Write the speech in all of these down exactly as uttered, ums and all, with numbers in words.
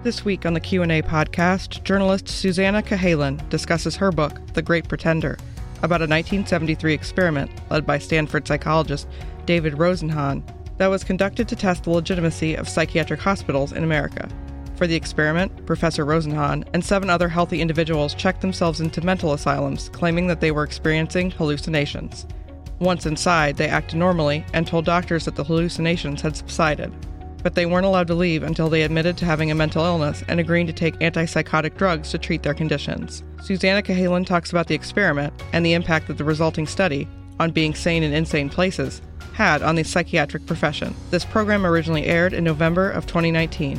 This week on the Q and A podcast, journalist Susannah Cahalan discusses her book, The Great Pretender, about a nineteen seventy-three experiment led by Stanford psychologist David Rosenhan that was conducted to test the legitimacy of psychiatric hospitals in America. For the experiment, Professor Rosenhan and seven other healthy individuals checked themselves into mental asylums, claiming that they were experiencing hallucinations. Once inside, they acted normally and told doctors that the hallucinations had subsided. But they weren't allowed to leave until they admitted to having a mental illness and agreeing to take antipsychotic drugs to treat their conditions. Susannah Cahalan talks about the experiment and the impact that the resulting study on being sane in insane places had on the psychiatric profession. This program originally aired in November of twenty nineteen.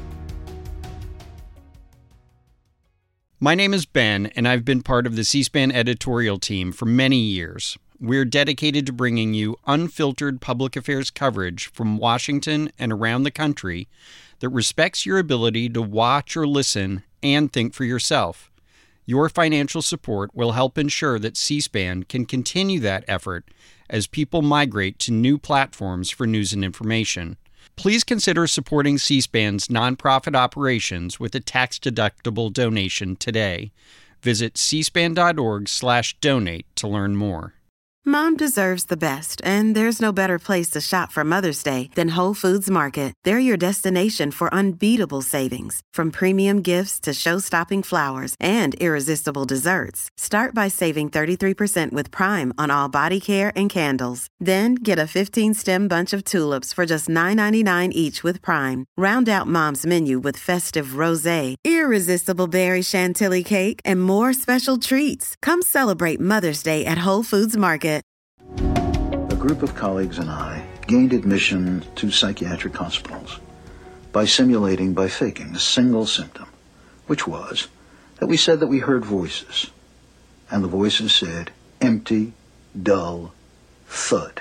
My name is Ben, and I've been part of the C-SPAN editorial team for many years. We're dedicated to bringing you unfiltered public affairs coverage from Washington and around the country that respects your ability to watch or listen and think for yourself. Your financial support will help ensure that C-SPAN can continue that effort as people migrate to new platforms for news and information. Please consider supporting C-SPAN's nonprofit operations with a tax-deductible donation today. Visit cspan.org slash donate to learn more. Mom deserves the best, and there's no better place to shop for Mother's Day than Whole Foods Market. They're your destination for unbeatable savings, from premium gifts to show-stopping flowers and irresistible desserts. Start by saving thirty-three percent with Prime on all body care and candles. Then get a fifteen-stem bunch of tulips for just nine ninety-nine each with Prime. Round out Mom's menu with festive rosé, irresistible berry chantilly cake, and more special treats. Come celebrate Mother's Day at Whole Foods Market. A group of colleagues and I gained admission to psychiatric hospitals by simulating, by faking, a single symptom, which was that we said that we heard voices, and the voices said, empty, dull, thud.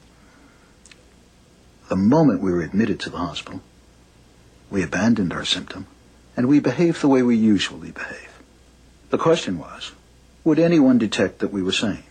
The moment we were admitted to the hospital, we abandoned our symptom, and we behaved the way we usually behave. The question was, would anyone detect that we were sane?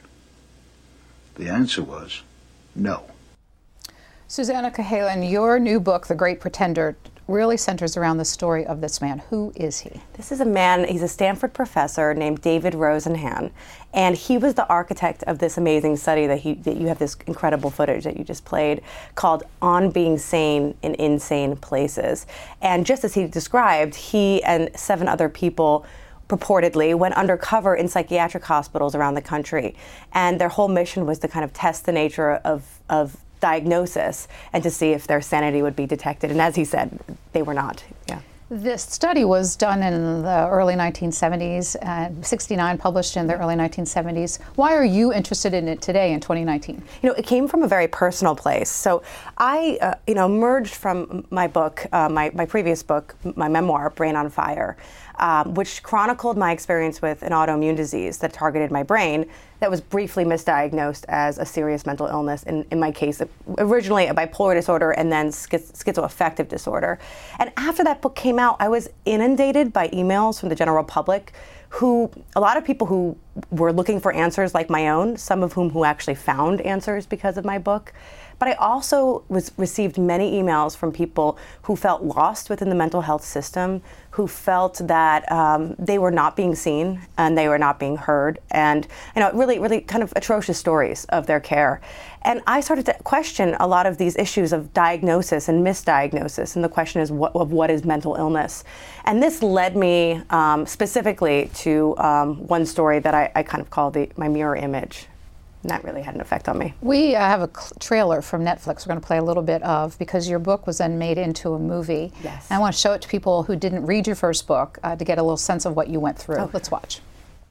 The answer was no. Susannah Cahalan, your new book, The Great Pretender, really centers around the story of this man. Who is he? This is a man, he's a Stanford professor named David Rosenhan, and he was the architect of this amazing study that, he, that you have this incredible footage that you just played called On Being Sane in Insane Places. And just as he described, he and seven other people purportedly went undercover in psychiatric hospitals around the country. And their whole mission was to kind of test the nature of, of diagnosis and to see if their sanity would be detected. And as he said, they were not. Yeah. This study was done in the early nineteen seventies, and sixty-nine published in the early nineteen seventies. Why are you interested in it today in twenty nineteen? You know, it came from a very personal place. So I, uh, you know, emerged from my book, uh, my, my previous book, my memoir, Brain on Fire, um, which chronicled my experience with an autoimmune disease that targeted my brain that was briefly misdiagnosed as a serious mental illness, in, in my case, originally a bipolar disorder and then schiz- schizoaffective disorder. And after that book came out, I was inundated by emails from the general public who, a lot of people who were looking for answers like my own, some of whom who actually found answers because of my book. But I also was received many emails from people who felt lost within the mental health system, who felt that um, they were not being seen and they were not being heard, and you know, really, really kind of atrocious stories of their care. And I started to question a lot of these issues of diagnosis and misdiagnosis, and the question is what, of what is mental illness. And this led me um, specifically to um, one story that I, I kind of call the, my mirror image. And that really had an effect on me. We uh, have a cl- trailer from Netflix we're going to play a little bit of, because your book was then made into a movie. Yes. And I want to show it to people who didn't read your first book uh, to get a little sense of what you went through. Okay. Let's watch.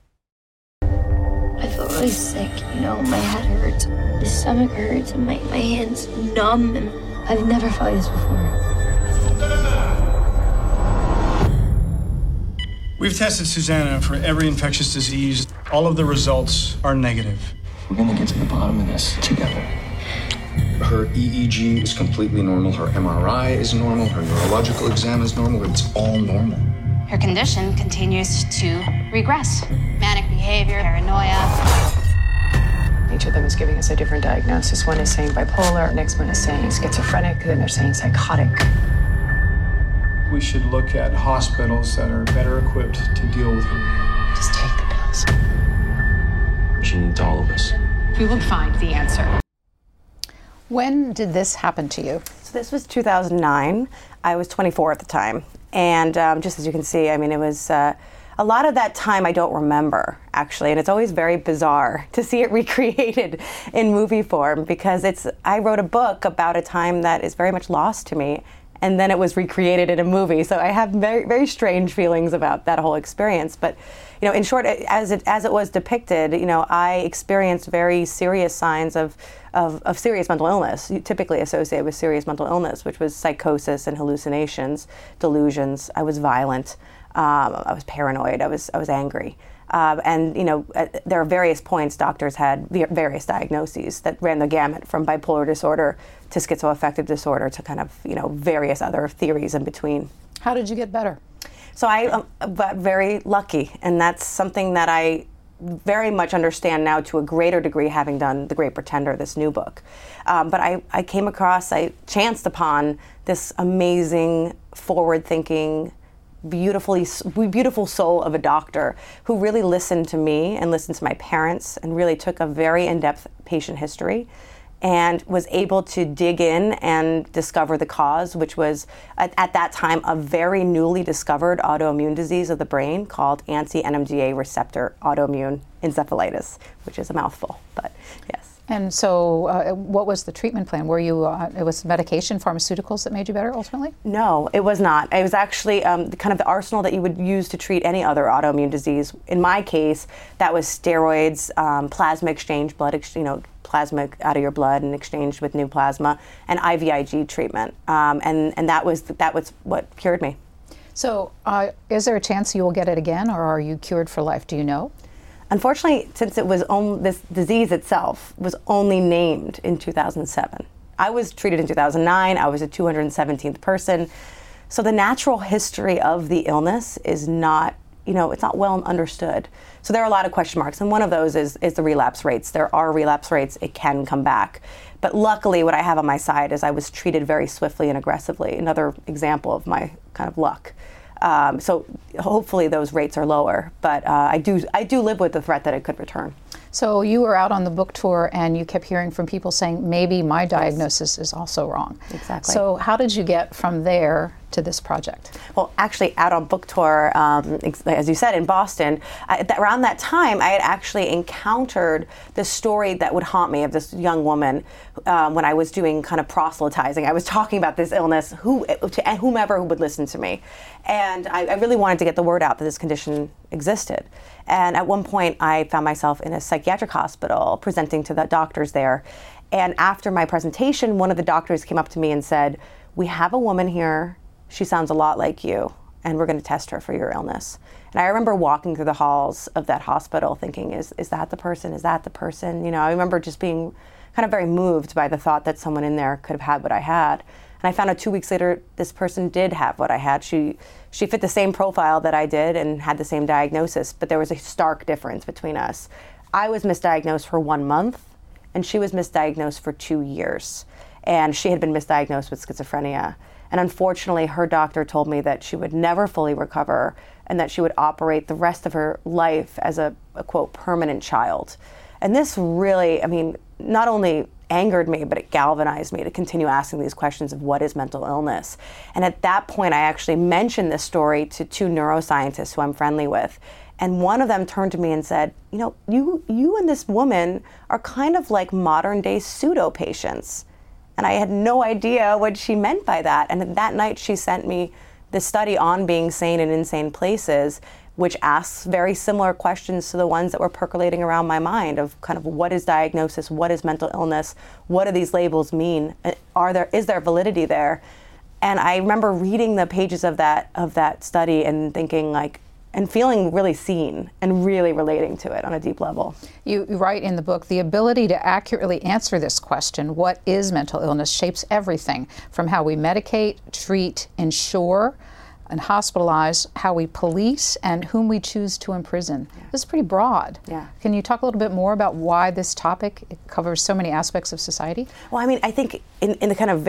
I feel really sick, you know, my head hurts, my stomach hurts, and my, my hands numb, and I've never felt this before. We've tested Susannah for every infectious disease. All of the results are negative. We're gonna get to the bottom of this together. Her E E G is completely normal. Her M R I is normal. Her neurological exam is normal. It's all normal. Her condition continues to regress. Manic behavior, paranoia. Each of them is giving us a different diagnosis. One is saying bipolar, next one is saying schizophrenic, then they're saying psychotic. we should look at hospitals that are better equipped to deal with her. Just take the pills. She needs all of us. We will find the answer. When did this happen to you? So this was two thousand nine. I was twenty-four at the time. And um, just as you can see, I mean, it was uh, a lot of that time I don't remember, actually. And it's always very bizarre to see it recreated in movie form, because it's, I wrote a book about a time that is very much lost to me. And then it was recreated in a movie. So I have very, very strange feelings about that whole experience. But, you know, in short, as it as it was depicted, you know, I experienced very serious signs of, of, of serious mental illness, typically associated with serious mental illness, which was psychosis and hallucinations, delusions. I was violent. Um, I was paranoid. I was I was angry. Uh, and, you know, at, there are various points doctors had various diagnoses that ran the gamut from bipolar disorder to schizoaffective disorder to kind of, you know, various other theories in between. How did you get better? So I um, got very lucky, and that's something that I very much understand now to a greater degree, having done The Great Pretender, this new book. Um, but I, I came across, I chanced upon this amazing, forward-thinking, beautifully beautiful soul of a doctor who really listened to me and listened to my parents and really took a very in-depth patient history and was able to dig in and discover the cause, which was at, at that time a very newly discovered autoimmune disease of the brain called anti-N M D A receptor autoimmune encephalitis, which is a mouthful, but yes. And so uh, what was the treatment plan? Were you, uh, it was medication, pharmaceuticals that made you better ultimately? No, it was not. It was actually um, kind of the arsenal that you would use to treat any other autoimmune disease. In my case, that was steroids, um, plasma exchange, blood, ex- you know, plasma out of your blood and exchanged with new plasma, and I V I G treatment. Um, and, and that was that was what cured me. So uh, is there a chance you will get it again, or are you cured for life? Do you know? Unfortunately, since it was on, this disease itself was only named in two thousand seven. I was treated in two thousand nine. I was a two hundred seventeenth person. So the natural history of the illness is not, you know, it's not well understood. So there are a lot of question marks, and one of those is, is the relapse rates. There are relapse rates. It can come back. But luckily, what I have on my side is I was treated very swiftly and aggressively. Another example of my kind of luck. Um, so hopefully those rates are lower, but uh, I do I do live with the threat that it could return. So you were out on the book tour and you kept hearing from people saying maybe my diagnosis is also wrong. Exactly. So how did you get from there to this project? Well, actually, out on book tour, um, as you said, in Boston, I, th- around that time, I had actually encountered this story that would haunt me of this young woman um, when I was doing kind of proselytizing. I was talking about this illness who, to whomever who would listen to me. And I, I really wanted to get the word out that this condition existed. And at one point, I found myself in a psychiatric hospital presenting to the doctors there. And after my presentation, one of the doctors came up to me and said, "We have a woman here. She sounds a lot like you, and we're going to test her for your illness." And I remember walking through the halls of that hospital thinking, is is that the person? Is that the person? You know, I remember just being kind of very moved by the thought that someone in there could have had what I had. And I found out two weeks later, this person did have what I had. She she fit the same profile that I did and had the same diagnosis, but there was a stark difference between us. I was misdiagnosed for one month, and she was misdiagnosed for two years. And she had been misdiagnosed with schizophrenia. And unfortunately, her doctor told me that she would never fully recover and that she would operate the rest of her life as a, a quote, permanent child. And this really, I mean, not only angered me, but it galvanized me to continue asking these questions of what is mental illness. And at that point, I actually mentioned this story to two neuroscientists who I'm friendly with. And one of them turned to me and said, you know, you, you and this woman are kind of like modern day pseudo patients. And I had no idea what she meant by that. And that night she sent me this study on being sane in insane places, which asks very similar questions to the ones that were percolating around my mind of kind of what is diagnosis, what is mental illness, what do these labels mean, are there, is there validity there? And I remember reading the pages of that of that study and thinking like, and feeling really seen and really relating to it on a deep level. You, you write in the book, the ability to accurately answer this question, what is mental illness, shapes everything from how we medicate, treat, insure, and hospitalize, how we police, and whom we choose to imprison. Yeah. This is pretty broad. Yeah. Can you talk a little bit more about why this topic covers so many aspects of society? Well, I mean, I think in, in the kind of very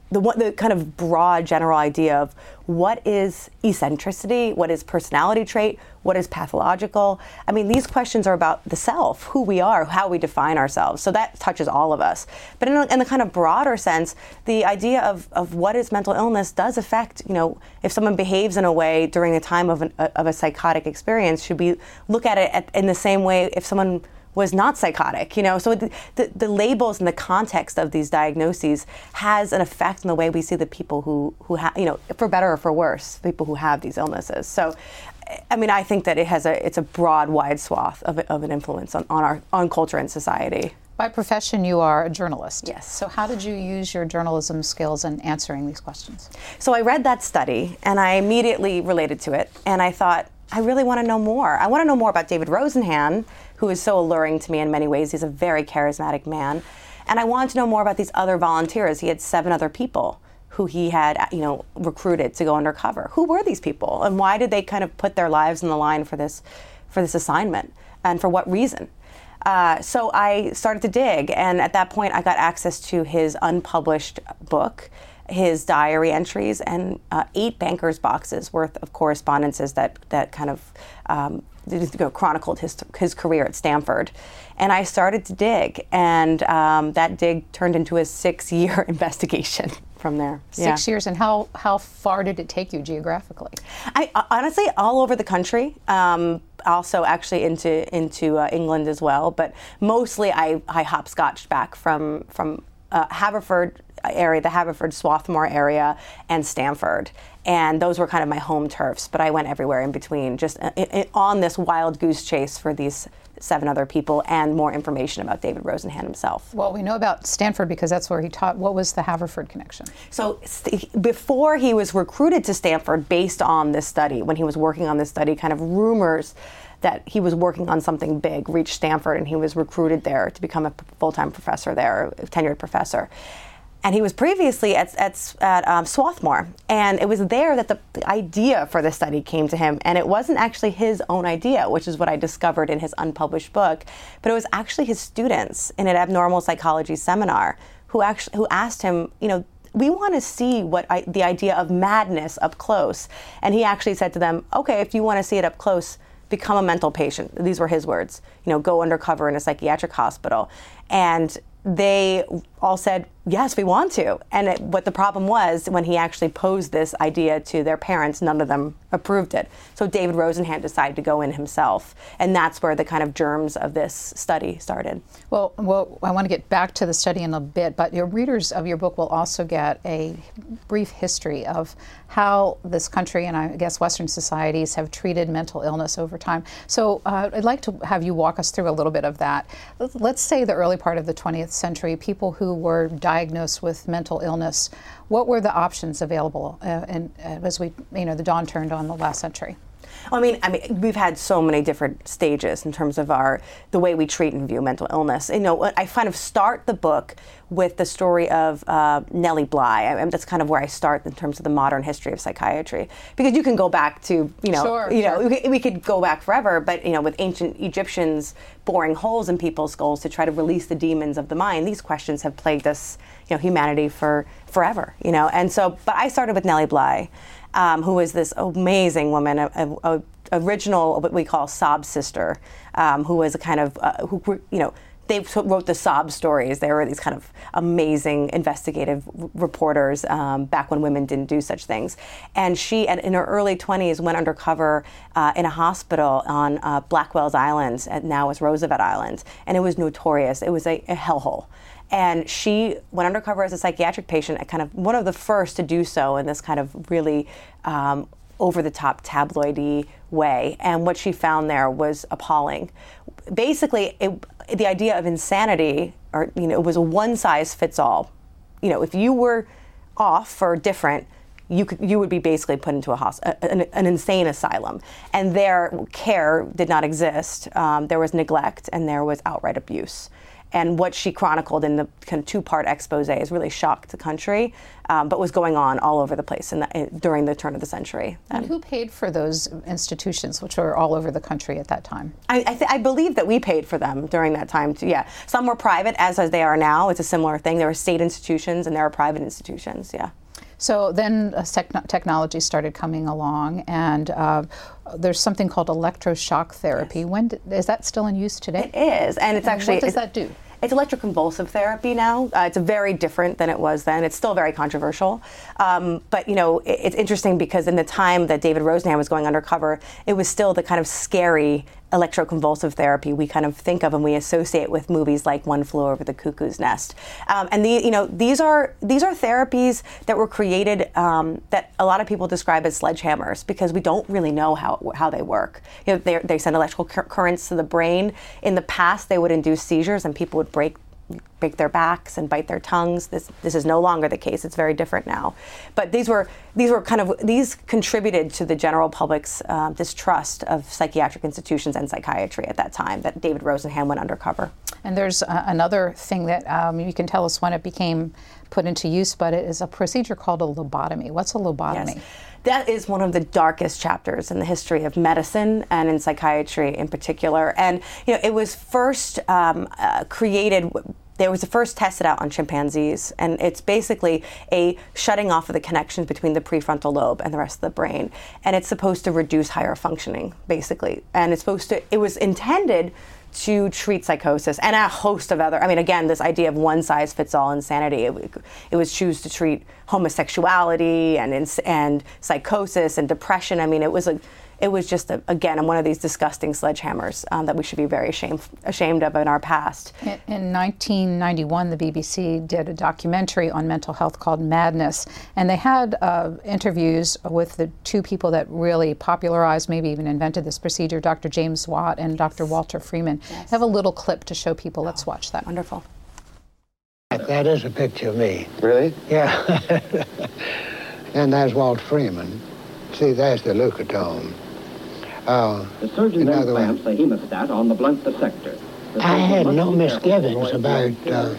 the the kind of broad general idea of what is eccentricity, what is personality trait, what is pathological. I mean, these questions are about the self, who we are, how we define ourselves. So that touches all of us. But in, a, in the kind of broader sense, the idea of, of what is mental illness does affect, you know, if someone behaves in a way during the time of, an, of a psychotic experience, should we look at it at, in the same way if someone was not psychotic, you know? So the, the, the labels and the context of these diagnoses has an effect on the way we see the people who, who have, you know, for better or for worse, people who have these illnesses. So, I mean, I think that it has a, it's a broad, wide swath of, of an influence on, on our, on culture and society. By profession, you are a journalist. Yes. So how did you use your journalism skills in answering these questions? So I read that study, and I immediately related to it, and I thought, I really want to know more. I want to know more about David Rosenhan, who is so alluring to me in many ways. He's a very charismatic man. And I wanted to know more about these other volunteers. He had seven other people who he had, you know, recruited to go undercover. Who were these people, and why did they kind of put their lives on the line for this, for this assignment, and for what reason? Uh, so I started to dig, and at that point I got access to his unpublished book, his diary entries, and uh, eight bankers' boxes worth of correspondences that that kind of um, you know, chronicled his his career at Stanford. And I started to dig, and um, that dig turned into a six-year investigation from there. Six yeah. years, and how how far did it take you geographically? I honestly, all over the country. Um, also, actually, into into uh, England as well. But mostly, I I hopscotched back from from uh, Haverford area, the Haverford Swarthmore area, and Stanford. And those were kind of my home turfs, but I went everywhere in between, just in, in, on this wild goose chase for these seven other people and more information about David Rosenhan himself. Well, we know about Stanford because that's where he taught. What was the Haverford connection? So st- before he was recruited to Stanford based on this study, when he was working on this study, kind of rumors that he was working on something big reached Stanford, and he was recruited there to become a full-time professor there, a tenured professor. And he was previously at, at, at um, Swarthmore, and it was there that the, the idea for the study came to him. And it wasn't actually his own idea, which is what I discovered in his unpublished book, but it was actually his students in an abnormal psychology seminar who actually who asked him, you know, we want to see what I, the idea of madness up close. And he actually said to them, okay, if you want to see it up close, become a mental patient. These were his words. You know, go undercover in a psychiatric hospital. And they all said, yes, we want to. And it, what the problem was, when he actually posed this idea to their parents, none of them approved it. So David Rosenhan decided to go in himself. And that's where the kind of germs of this study started. Well, well, I want to get back to the study in a bit, but your readers of your book will also get a brief history of how this country and I guess Western societies have treated mental illness over time. So uh, I'd like to have you walk us through a little bit of that. Let's say the early part of the twentieth century, people who were diagnosed with mental illness, what were the options available uh, and, uh, as we, you know, the dawn turned on the last century? I mean, I mean, we've had so many different stages in terms of our the way we treat and view mental illness. You know, I kind of start the book with the story of uh, Nellie Bly. I mean, that's kind of where I start in terms of the modern history of psychiatry, because you can go back to, you know, sure, you know, sure. we, we could go back forever, but you know, with ancient Egyptians boring holes in people's skulls to try to release the demons of the mind, these questions have plagued us, you know, humanity for forever, you know. And so, but I started with Nellie Bly. Um, who was this amazing woman, a, a, a original, what we call sob sister, um, who was a kind of, uh, who, you know, they wrote the sob stories. They were these kind of amazing investigative r- reporters um, back when women didn't do such things. And she, in her early twenties, went undercover uh, in a hospital on uh, Blackwell's Island, and now is Roosevelt Island. And it was notorious. It was a, a hellhole. And she went undercover as a psychiatric patient, kind of one of the first to do so in this kind of really um, over-the-top tabloidy way. And what she found there was appalling. Basically, it, the idea of insanity, or you know, it was a one-size-fits-all. You know, if you were off or different, you could you would be basically put into a hosp- an, an insane asylum, and their care did not exist. Um, there was neglect, and there was outright abuse. and what she chronicled in the kind of two-part expose has really shocked the country, um, but was going on all over the place in the, in, during the turn of the century. And who paid for those institutions, which were all over the country at that time? I, I, th- I believe that we paid for them during that time, too, yeah. Some were private, as, as they are now. It's a similar thing. There were state institutions and there are private institutions, yeah. So then uh, tech- technology started coming along, and uh, there's something called electroshock therapy. Yes. When d- is that still in use today? It is, and it's and actually. What does it's, that do? It's electroconvulsive therapy now. Uh, it's very different than it was then. It's still very controversial. Um, but, you know, it, it's interesting because in the time that David Rosenhan was going undercover, it was still the kind of scary electroconvulsive therapy we kind of think of and we associate with movies like One Flew Over the Cuckoo's Nest. Um, and the, you know, these are these are therapies that were created um, that a lot of people describe as sledgehammers because we don't really know how how they work. You know, they they send electrical cur- currents to the brain. In the past, they would induce seizures and people would break break their backs and bite their tongues. This this is no longer the case. It's very different now. But these were these were kind of these contributed to the general public's uh, distrust of psychiatric institutions and psychiatry at that time. That David Rosenhan went undercover. And there's uh, another thing that um, you can tell us when it became put into use, but it is a procedure called a lobotomy. What's a lobotomy? Yes. That is one of the darkest chapters in the history of medicine and in psychiatry in particular. And you know, it was first um, uh, created. There was the first tested out on chimpanzees, and it's basically a shutting off of the connections between the prefrontal lobe and the rest of the brain. And it's supposed to reduce higher functioning, basically. And it's supposed to. It was intended to treat psychosis and a host of other, I mean, again, this idea of one size fits all insanity. It, it was choose to treat homosexuality and and psychosis and depression. I mean, it was a, it was just, a, again, one of these disgusting sledgehammers um, that we should be very ashamed, ashamed of in our past. In, in nineteen ninety-one, the B B C did a documentary on mental health called Madness, and they had uh, interviews with the two people that really popularized, maybe even invented this procedure, Doctor James Watt and Doctor Walter Freeman. Yes. I have a little clip to show people. Let's watch that. Wonderful. That is a picture of me. Really? Yeah. And there's Walt Freeman. See, there's the leucotome. Uh, the surgeon then clamps the hemostat on the blunt dissector. I had no misgivings about uh,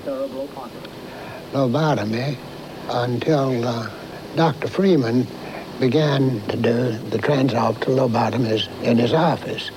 lobotomy until uh, Doctor Freeman began to do the transorbital lobotomies in his office.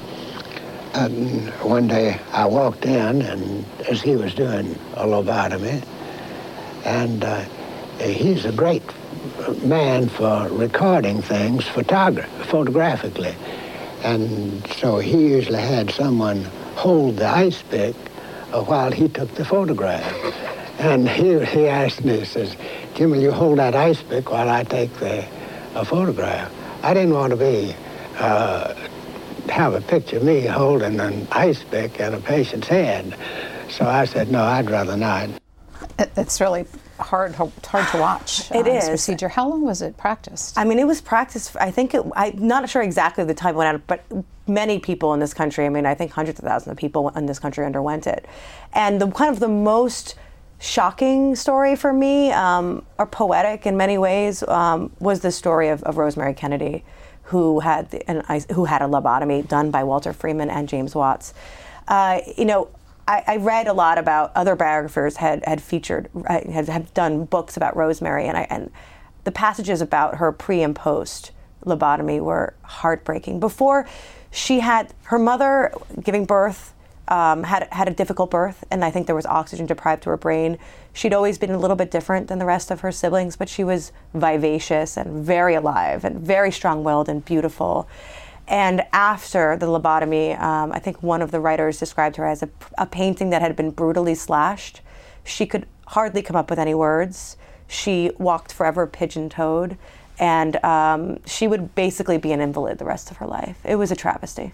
And one day I walked in, and as he was doing a lobotomy, and uh, he's a great man for recording things photogra- photographically. And so he usually had someone hold the ice pick uh, while he took the photograph. And he, he asked me, he says, Jim, will you hold that ice pick while I take the uh, photograph? I didn't want to be, uh, have a picture of me holding an ice pick in a patient's head. So I said, no, I'd rather not. It's really hard hard to watch. It uh, is. This procedure. How long was it practiced? I mean, it was practiced, I think, it, I'm not sure exactly the time it went out, but many people in this country, I mean, I think hundreds of thousands of people in this country underwent it. And the kind of the most shocking story for me, um, or poetic in many ways, um, was the story of, of Rosemary Kennedy, who had an who had a lobotomy done by Walter Freeman and James Watts. Uh, you know, I, I read a lot about other biographers had had featured had have done books about Rosemary, and I and the passages about her pre and post lobotomy were heartbreaking. Before she had her mother giving birth. Um, had had a difficult birth, and I think there was oxygen deprived to her brain. She'd always been a little bit different than the rest of her siblings, but she was vivacious and very alive and very strong-willed and beautiful. And after the lobotomy, um, I think one of the writers described her as a, a painting that had been brutally slashed. She could hardly come up with any words. She walked forever pigeon-toed, and um, she would basically be an invalid the rest of her life. It was a travesty.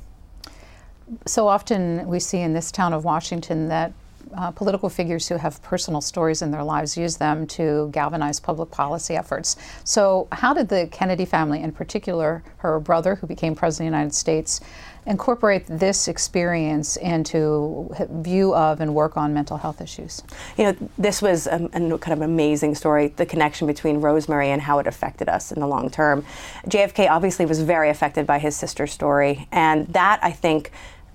So often we see in this town of Washington that uh, political figures who have personal stories in their lives use them to galvanize public policy efforts. So how did the Kennedy family, in particular her brother who became president of the United States, incorporate this experience into view of and work on mental health issues? You know, this was a, a kind of amazing story, the connection between Rosemary and how it affected us in the long term. J F K obviously was very affected by his sister's story, and that, I think,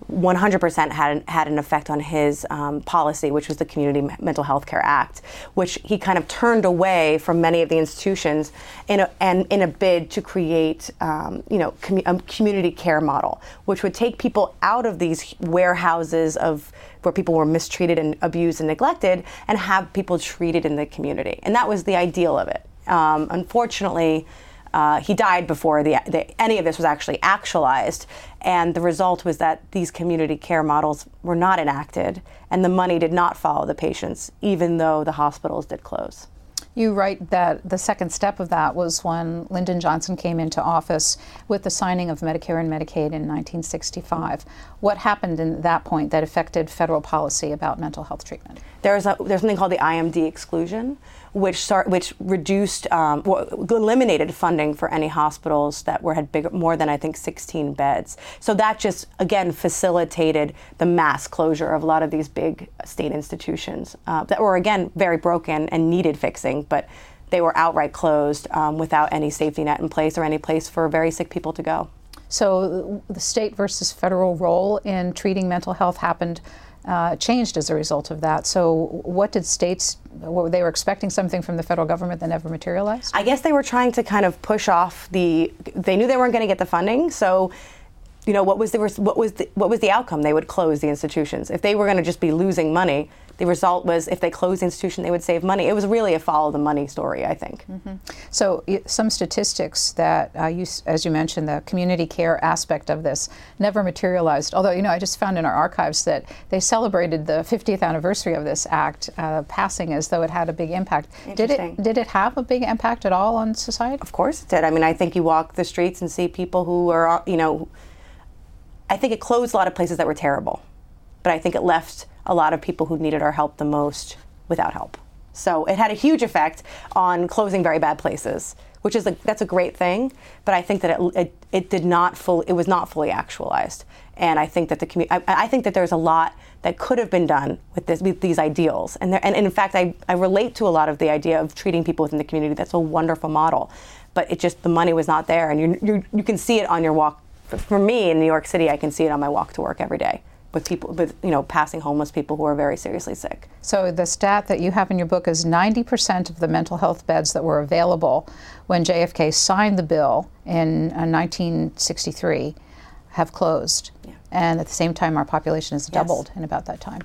one hundred percent had, had an effect on his um, policy, which was the Community Mental Health Care Act, which he kind of turned away from many of the institutions in a, and in a bid to create, um, you know, commu- a community care model, which would take people out of these warehouses of where people were mistreated and abused and neglected, and have people treated in the community. And that was the ideal of it. Um, unfortunately, uh, he died before the, the, any of this was actually actualized. And the result was that these community care models were not enacted, and the money did not follow the patients, even though the hospitals did close. You write that the second step of that was when Lyndon Johnson came into office with the signing of Medicare and Medicaid in nineteen sixty-five. What happened in that point that affected federal policy about mental health treatment? There's a, there's something called the I M D exclusion, which start, which reduced, um, eliminated funding for any hospitals that were had bigger, more than I think sixteen beds. So that just again facilitated the mass closure of a lot of these big state institutions uh, that were again very broken and needed fixing, but they were outright closed um, without any safety net in place or any place for very sick people to go. So the state versus federal role in treating mental health happened. Uh, changed as a result of that. So what did states, what, they were expecting something from the federal government that never materialized? I guess they were trying to kind of push off the, they knew they weren't going to get the funding, so you know, what was the what was the, what was the outcome? They would close the institutions. If they were going to just be losing money, the result was if they closed the institution, they would save money. It was really a follow the money story, I think. Mm-hmm. So some statistics that, uh, you, as you mentioned, the community care aspect of this never materialized. Although, you know, I just found in our archives that they celebrated the fiftieth anniversary of this act uh, passing as though it had a big impact. Did it, did it have a big impact at all on society? Of course it did. I mean, I think you walk the streets and see people who are, you know, I think it closed a lot of places that were terrible, but I think it left a lot of people who needed our help the most without help. So it had a huge effect on closing very bad places, which is a, that's a great thing. But I think that it it, it did not full it was not fully actualized, and I think that the commu- I, I think that there's a lot that could have been done with this with these ideals, and there, and, and in fact I, I relate to a lot of the idea of treating people within the community. That's a wonderful model, but it just the money was not there, and you you you can see it on your walk. For me in New York City, I can see it on my walk to work every day with people, with you know, passing homeless people who are very seriously sick. So the stat that you have in your book is ninety percent of the mental health beds that were available when J F K signed the bill in uh, nineteen sixty-three have closed. Yeah. And at the same time, our population has doubled yes. in about that time.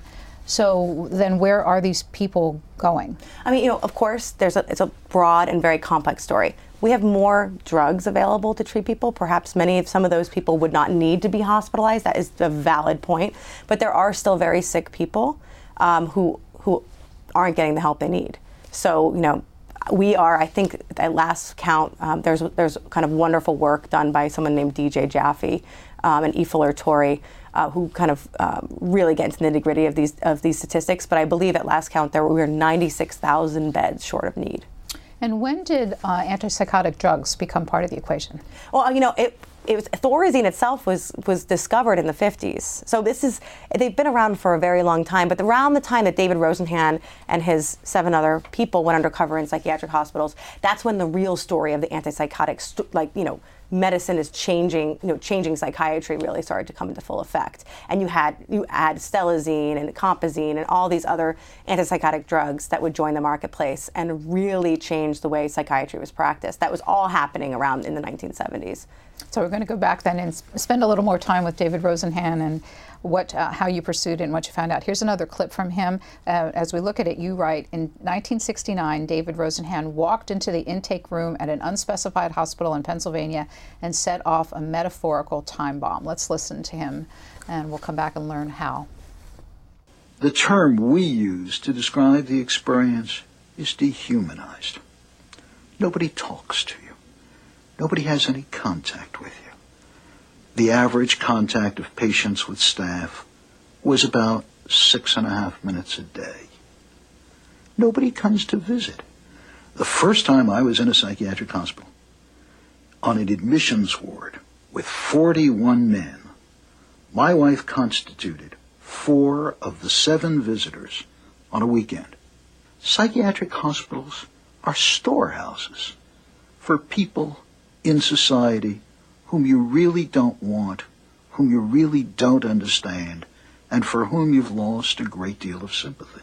So then where are these people going? I mean, you know, of course, there's a, it's a broad and very complex story. We have more drugs available to treat people. Perhaps many of some of those people would not need to be hospitalized. That is a valid point. But there are still very sick people um, who who aren't getting the help they need. So, you know, we are, I think at last count, um, there's there's kind of wonderful work done by someone named D J Jaffe um, and Efuller Torrey, uh, who kind of um, really get into the nitty gritty of these of these statistics. But I believe at last count there were, we were ninety-six thousand beds short of need. And when did uh, antipsychotic drugs become part of the equation? Well, you know, it, it was Thorazine itself was was discovered in the fifties. So this is they've been around for a very long time. But around the time that David Rosenhan and his seven other people went undercover in psychiatric hospitals, that's when the real story of the antipsychotics, st- like you know, medicine is changing, you know, changing psychiatry really started to come into full effect. And you had you add stelazine and compazine and all these other antipsychotic drugs that would join the marketplace and really change the way psychiatry was practiced. That was all happening around in the nineteen seventies. So we're going to go back then and spend a little more time with David Rosenhan and what, uh, how you pursued it and what you found out. Here's another clip from him. Uh, as we look at it, you write, in nineteen sixty-nine, David Rosenhan walked into the intake room at an unspecified hospital in Pennsylvania and set off a metaphorical time bomb. Let's listen to him, and we'll come back and learn how. The term we use to describe the experience is dehumanized. Nobody talks to you. Nobody has any contact with you. The average contact of patients with staff was about six and a half minutes a day. Nobody comes to visit. The first time I was in a psychiatric hospital, on an admissions ward with forty-one men, my wife constituted four of the seven visitors on a weekend. Psychiatric hospitals are storehouses for people in society whom you really don't want, whom you really don't understand and for whom you've lost a great deal of sympathy.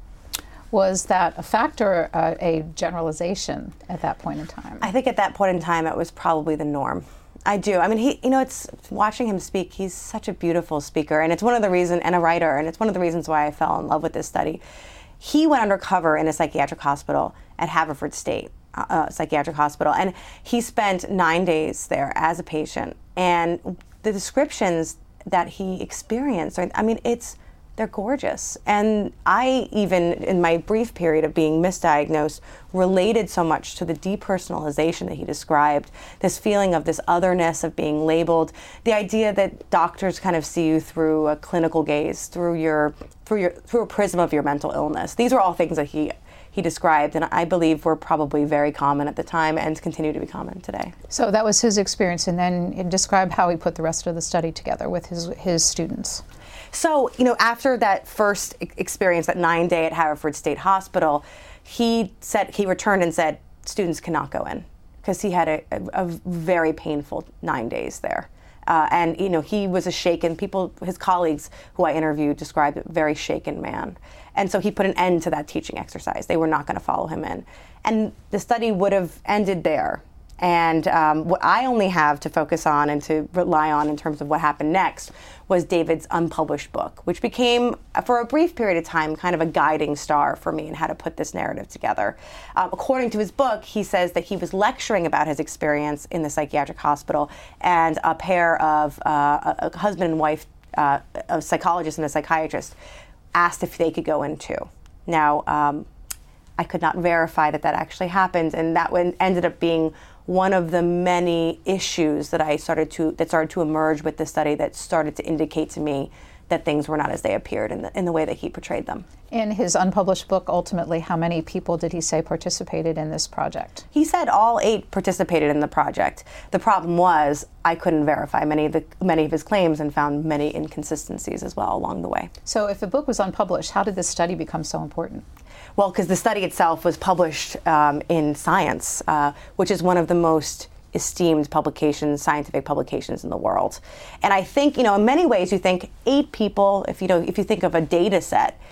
Was that a factor, uh, a generalization at that point in time? I think at that point in time it was probably the norm. I do. I mean, he, you know, it's watching him speak, he's such a beautiful speaker, and it's one of the reasons, and a writer, and it's one of the reasons why I fell in love with this study. He went undercover in a psychiatric hospital at Haverford State uh, Psychiatric Hospital, and he spent nine days there as a patient, and the descriptions that he experienced, I mean, it's, they're gorgeous. And I even, in my brief period of being misdiagnosed, related so much to the depersonalization that he described, this feeling of this otherness, of being labeled, the idea that doctors kind of see you through a clinical gaze, through your, through your, through a prism of your mental illness. These are all things that he he described, and I believe were probably very common at the time and continue to be common today. So that was his experience, and then describe how he put the rest of the study together with his his students. So, you know, after that first experience, that nine day at Haverford State Hospital, he said, he returned and said, students cannot go in, because he had a, a, a very painful nine days there. Uh, and, you know, he was a shaken, people, his colleagues who I interviewed described a very shaken man. And so he put an end to that teaching exercise. They were not going to follow him in. And the study would have ended there. And um, what I only have to focus on and to rely on in terms of what happened next was David's unpublished book, which became, for a brief period of time, kind of a guiding star for me in how to put this narrative together. Um, according to his book, he says that he was lecturing about his experience in the psychiatric hospital, and a pair of, uh, a husband and wife, uh, a psychologist and a psychiatrist, asked if they could go in too. Now, um, I could not verify that that actually happened, and that one ended up being one of the many issues that I started to that started to emerge with the study that started to indicate to me that things were not as they appeared in the, in the way that he portrayed them. In his unpublished book, ultimately, how many people did he say participated in this project? He said all eight participated in the project. The problem was I couldn't verify many of the many of his claims and found many inconsistencies as well along the way. So if the book was unpublished, how did this study become so important? Well, because the study itself was published um, in Science, uh, which is one of the most esteemed publications, scientific publications in the world. And I think, you know, in many ways, you think eight people, if you know, if you think of a data set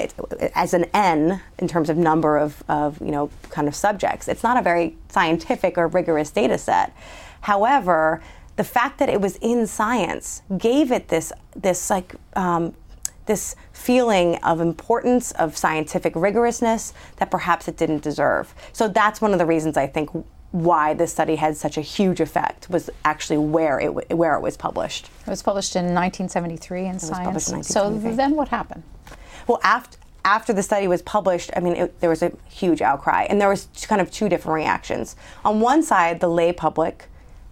as an N in terms of number of, of, you know, kind of subjects, it's not a very scientific or rigorous data set. However, the fact that it was in Science gave it this, this like, um, this feeling of importance, of scientific rigorousness that perhaps it didn't deserve. So that's one of the reasons I think why this study had such a huge effect, was actually where it w- where it was published. It was published in nineteen seventy-three in it Science. Was published in nineteen seventy-three. So then what happened? Well, after after the study was published, I mean, it, there was a huge outcry, and there was kind of two different reactions. On one side, the lay public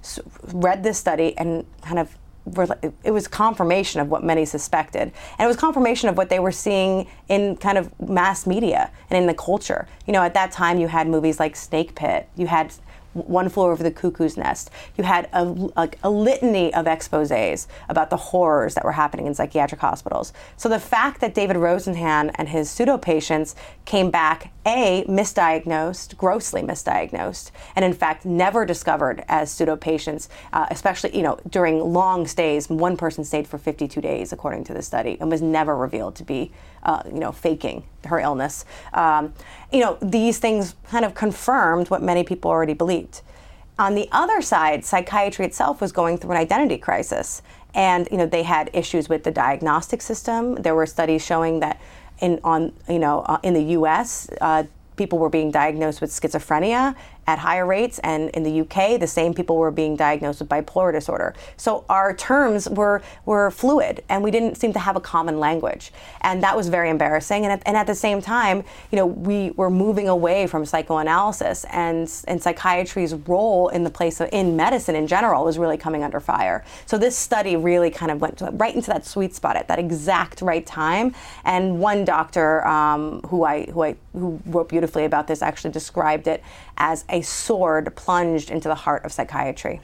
read this study and kind of it was confirmation of what many suspected. And it was confirmation of what they were seeing in kind of mass media and in the culture. You know, at that time you had movies like Snake Pit, you had One Flew Over the Cuckoo's Nest, you had a, like a litany of exposés about the horrors that were happening in psychiatric hospitals. So the fact that David Rosenhan and his pseudo-patients came back, A, misdiagnosed, grossly misdiagnosed, and in fact never discovered as pseudo-patients, uh, especially, you know, during long stays. One person stayed for fifty-two days, according to the study, and was never revealed to be, uh, you know, faking her illness. Um, you know, these things kind of confirmed what many people already believed. On the other side, psychiatry itself was going through an identity crisis, and you know they had issues with the diagnostic system. There were studies showing that in on you know uh, in the U S uh, people were being diagnosed with schizophrenia at higher rates, and in the U K, the same people were being diagnosed with bipolar disorder. So our terms were were fluid, and we didn't seem to have a common language, and that was very embarrassing. And at, and at the same time, you know, we were moving away from psychoanalysis, and and psychiatry's role in the place of in medicine in general was really coming under fire. So this study really kind of went to, right into that sweet spot at that exact right time. And one doctor um, who I who I who wrote beautifully about this actually described it as a sword plunged into the heart of psychiatry.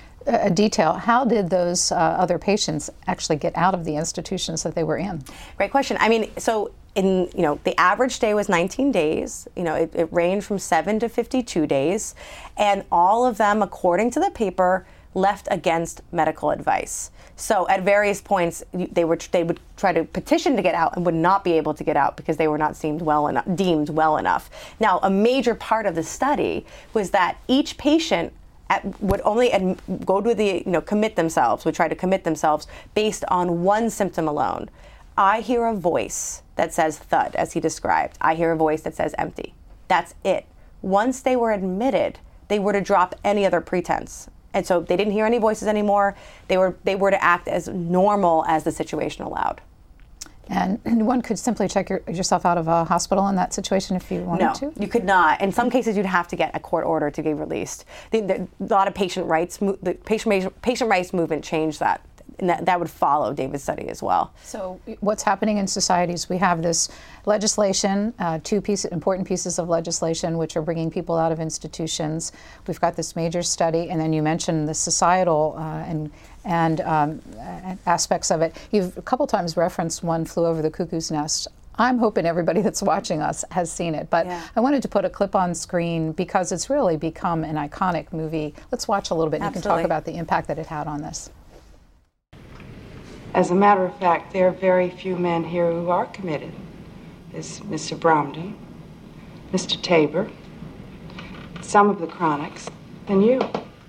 A detail, how did those uh, other patients actually get out of the institutions that they were in? Great question. I mean, so in, you know, the average stay was nineteen days. You know, it, it ranged from seven to fifty-two days. And all of them, according to the paper, left against medical advice. So at various points, they were they would try to petition to get out and would not be able to get out because they were not deemed well enough. Deemed well enough. Now, a major part of the study was that each patient at, would only ad, go to the you know commit themselves, would try to commit themselves based on one symptom alone. I hear a voice that says thud, as he described. I hear a voice that says empty. That's it. Once they were admitted, they were to drop any other pretense. And so they didn't hear any voices anymore. They were they were to act as normal as the situation allowed. And one could simply check your, yourself out of a hospital in that situation if you wanted no, to? No, you could not. In some cases, you'd have to get a court order to be released. The, the, a lot of patient rights, the patient, patient rights movement changed that. And that, that would follow David's study as well. So what's happening in societies? We have this legislation, uh, two piece, important pieces of legislation which are bringing people out of institutions. We've got this major study, and then you mentioned the societal uh, and and um, aspects of it. You've a couple times referenced One Flew Over the Cuckoo's Nest. I'm hoping everybody that's watching us has seen it, but yeah. I wanted to put a clip on screen because it's really become an iconic movie. Let's watch a little bit and you can talk about the impact that it had on this. As a matter of fact, there are very few men here who are committed. There's Mister Bromden, Mister Tabor, some of the Chronics, and you.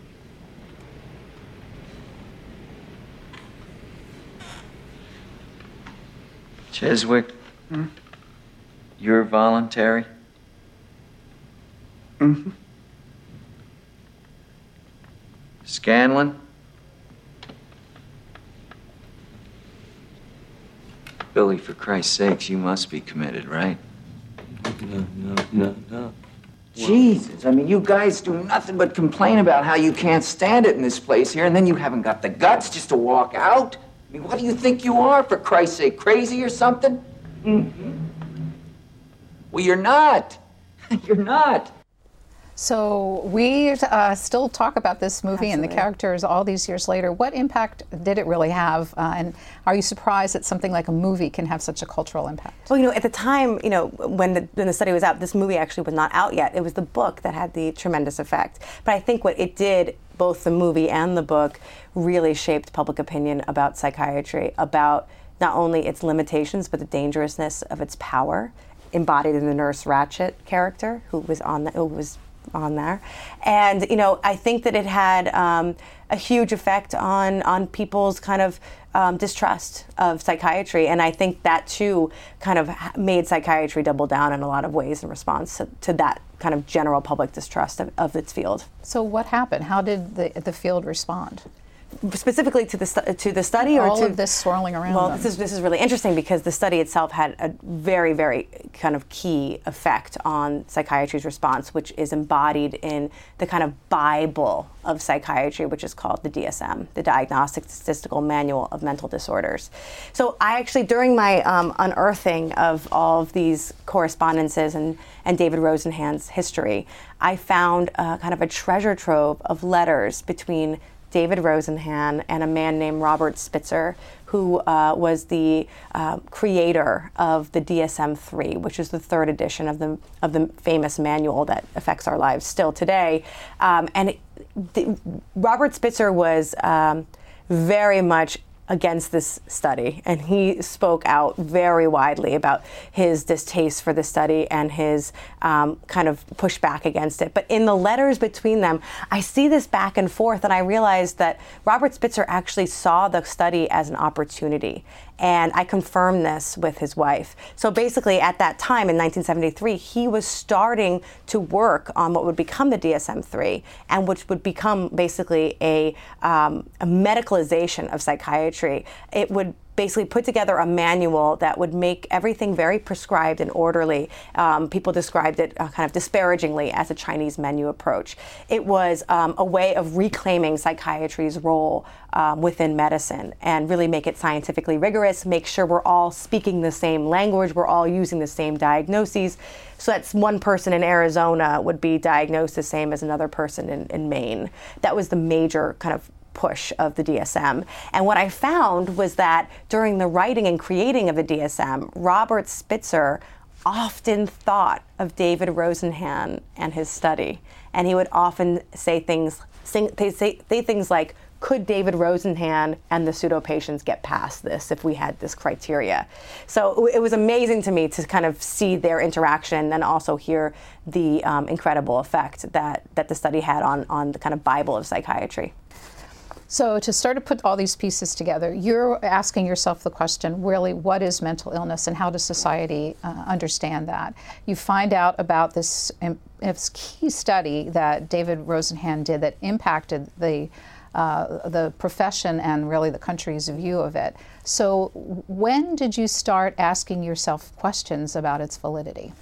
Cheswick, hmm? You're voluntary? Mm-hmm. Scanlon? Billy, for Christ's sakes, you must be committed, right? No, no, no, no. Jesus, I mean, you guys do nothing but complain about how you can't stand it in this place here, and then you haven't got the guts just to walk out? I mean, what do you think you are, for Christ's sake, crazy or something? Mm-hmm. Well, you're not. You're not. So we uh, still talk about this movie Absolutely. And the characters all these years later. What impact did it really have? Uh, and are you surprised that something like a movie can have such a cultural impact? Well, you know, at the time, you know, when the, when the study was out, this movie actually was not out yet. It was the book that had the tremendous effect. But I think what it did, both the movie and the book, really shaped public opinion about psychiatry, about not only its limitations, but the dangerousness of its power, embodied in the Nurse Ratched character, who was on the, who was on there. And, you know, I think that it had um, a huge effect on, on people's kind of um, distrust of psychiatry. And I think that, too, kind of made psychiatry double down in a lot of ways in response to, to that kind of general public distrust of, of its field. So what happened? How did the, the field respond? Specifically to the stu- to the study, or all to of this swirling around? Well, them. this is this is really interesting because the study itself had a very, very kind of key effect on psychiatry's response, which is embodied in the kind of Bible of psychiatry, which is called the D S M, the Diagnostic Statistical Manual of Mental Disorders. So I actually, during my um, unearthing of all of these correspondences and and David Rosenhan's history, I found uh, kind of a treasure trove of letters between David Rosenhan and a man named Robert Spitzer, who uh, was the uh, creator of the D S M three, which is the third edition of the of the famous manual that affects our lives still today. Um, and it, the, Robert Spitzer was um, very much against this study, and he spoke out very widely about his distaste for the study and his um, kind of pushback against it. But in the letters between them, I see this back and forth, and I realized that Robert Spitzer actually saw the study as an opportunity. And I confirmed this with his wife. So basically, at that time in nineteen seventy-three, he was starting to work on what would become the D S M three, and which would become basically a, um, a medicalization of psychiatry. It would basically put together a manual that would make everything very prescribed and orderly. Um, people described it uh, kind of disparagingly as a Chinese menu approach. It was um, a way of reclaiming psychiatry's role um, within medicine and really make it scientifically rigorous, make sure we're all speaking the same language, we're all using the same diagnoses. So that's one person in Arizona would be diagnosed the same as another person in, in Maine. That was the major kind of push of the D S M. And what I found was that during the writing and creating of the D S M, Robert Spitzer often thought of David Rosenhan and his study. And he would often say things sing, they say they things like, could David Rosenhan and the pseudo patients get past this if we had this criteria? So it was amazing to me to kind of see their interaction and also hear the um, incredible effect that, that the study had on, on the kind of Bible of psychiatry. So to start to put all these pieces together, you're asking yourself the question, really, what is mental illness and how does society uh, understand that? You find out about this, um, this key study that David Rosenhan did that impacted the Uh, the profession and really the country's view of it. So when did you start asking yourself questions about its validity?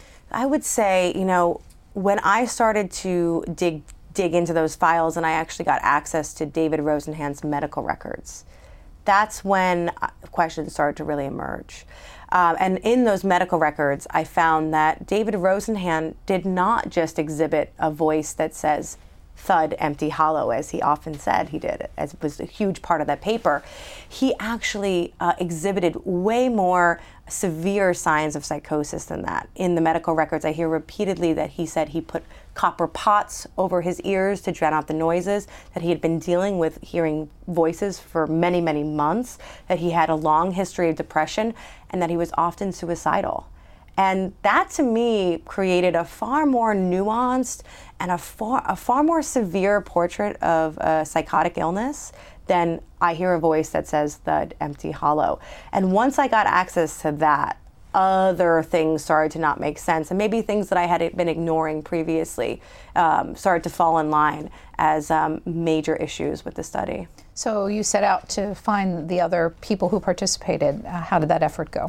I would say, you know, when I started to dig dig into those files and I actually got access to David Rosenhan's medical records, that's when questions started to really emerge. Um, and in those medical records, I found that David Rosenhan did not just exhibit a voice that says, thud, empty, hollow, as he often said he did, as was a huge part of that paper. He actually uh, exhibited way more severe signs of psychosis than that. In the medical records, I hear repeatedly that he said he put copper pots over his ears to drown out the noises, that he had been dealing with hearing voices for many, many months, that he had a long history of depression, and that he was often suicidal. And that, to me, created a far more nuanced and a far, a far more severe portrait of a psychotic illness than I hear a voice that says thud, empty, hollow. And once I got access to that, other things started to not make sense. And maybe things that I had been ignoring previously um, started to fall in line as um, major issues with the study. So you set out to find the other people who participated. Uh, how did that effort go?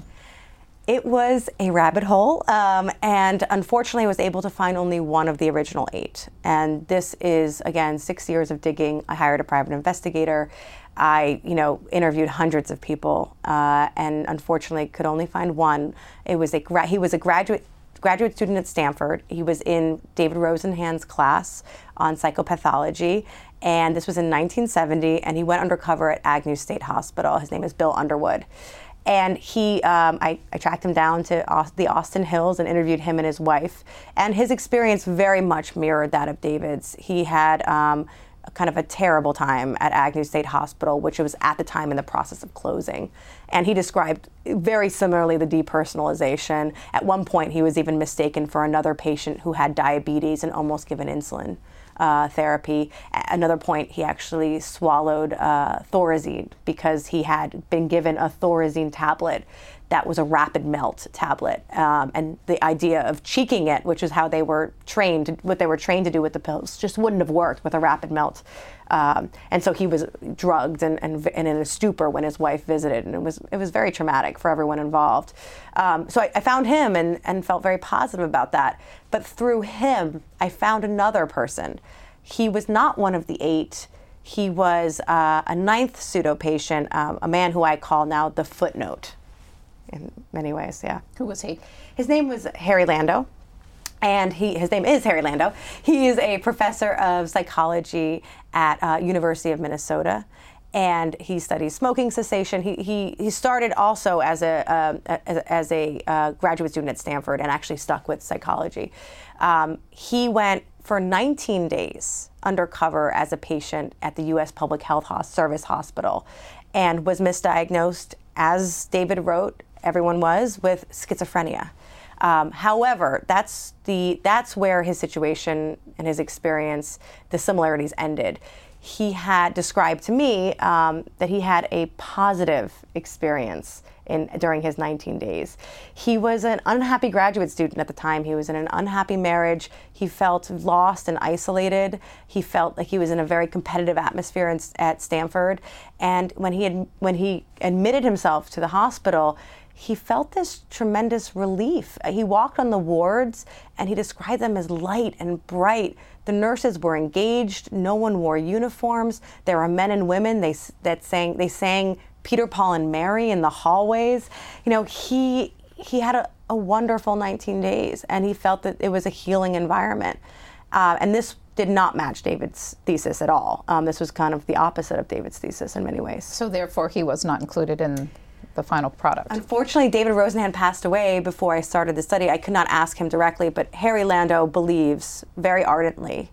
It was a rabbit hole, um, and unfortunately I was able to find only one of the original eight. And this is, again, six years of digging. I hired a private investigator. I, you know, interviewed hundreds of people, uh, and unfortunately could only find one. It was a gra- he was a graduate graduate student at Stanford. He was in David Rosenhan's class on psychopathology, and this was in nineteen seventy, and he went undercover at Agnew State Hospital. His name is Bill Underwood. And he, um, I, I tracked him down to Aust- the Austin Hills and interviewed him and his wife. And his experience very much mirrored that of David's. He had um, kind of a terrible time at Agnew State Hospital, which was at the time in the process of closing. And he described very similarly the depersonalization. At one point, he was even mistaken for another patient who had diabetes and almost given insulin Uh, therapy. At another point, he actually swallowed uh, Thorazine because he had been given a Thorazine tablet that was a rapid melt tablet. Um, and the idea of cheeking it, which is how they were trained, what they were trained to do with the pills, just wouldn't have worked with a rapid melt. Um, and so he was drugged and, and, and in a stupor when his wife visited, and it was it was very traumatic for everyone involved. Um, so I, I found him and, and felt very positive about that. But through him, I found another person. He was not one of the eight. He was uh, a ninth pseudo patient, um, a man who I call now the footnote, in many ways. Yeah. Who was he? His name was Harry Lando. And he, his name is Harry Lando. He is a professor of psychology at uh, University of Minnesota, and he studies smoking cessation. He he, he started also as a uh, as, as a uh, graduate student at Stanford, and actually stuck with psychology. Um, he went for nineteen days undercover as a patient at the U S Public Health Service Hospital, and was misdiagnosed, as David wrote, everyone was, with schizophrenia. Um, however, that's the that's where his situation and his experience, the similarities ended. He had described to me um, that he had a positive experience in during his nineteen days. He was an unhappy graduate student at the time. He was in an unhappy marriage. He felt lost and isolated. He felt like he was in a very competitive atmosphere in, at Stanford. And when he had, when he admitted himself to the hospital, he felt this tremendous relief. He walked on the wards and he described them as light and bright. The nurses were engaged. No one wore uniforms. There were men and women they, that sang, they sang Peter, Paul, and Mary in the hallways. You know, he he had a, a wonderful nineteen days, and he felt that it was a healing environment. Uh, and this did not match David's thesis at all. Um, this was kind of the opposite of David's thesis in many ways. So therefore, he was not included in the final product. Unfortunately, David Rosenhan passed away before I started the study. I could not ask him directly, but Harry Lando believes very ardently